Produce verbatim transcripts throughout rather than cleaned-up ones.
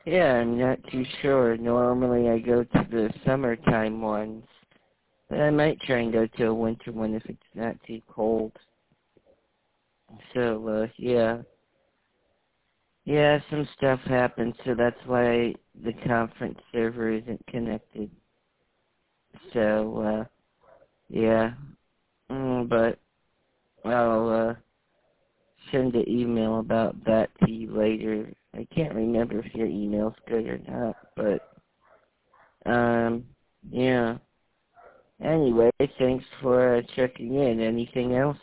Yeah, I'm not too sure. Normally I go to the summertime ones, but I might try and go to a winter one if it's not too cold. So, uh, yeah. Yeah, some stuff happened, so that's why the conference server isn't connected. So, uh, yeah. Mm, but I'll, uh, send an email about that to you later. I can't remember if your email's good or not, but, um, yeah. Anyway, thanks for uh, checking in. Anything else?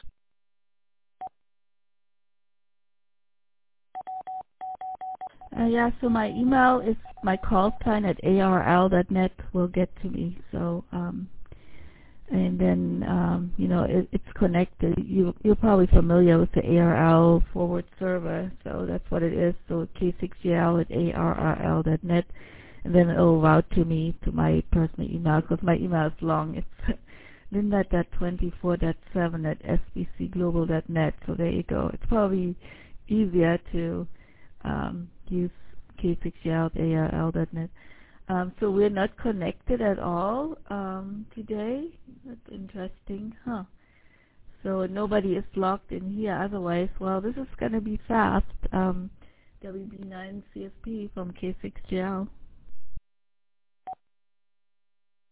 Uh, yeah, so my email is my call sign at A R L dot net will get to me. So, um, and then, um, you know, it, it's connected. You, you're probably familiar with the A R L forward server, so that's what it is. So K six G L at A R L dot net, and then it'll route to me to my personal email because my email is long. It's linda dot twenty-four dot seven at s b c global dot net. So there you go. It's probably easier to um, use K six G L at A R L dot net. Um, so we're not connected at all um, today. That's interesting, huh? So nobody is logged in here. Otherwise, well, this is going to be fast. Um, W B nine C S P from K six G L.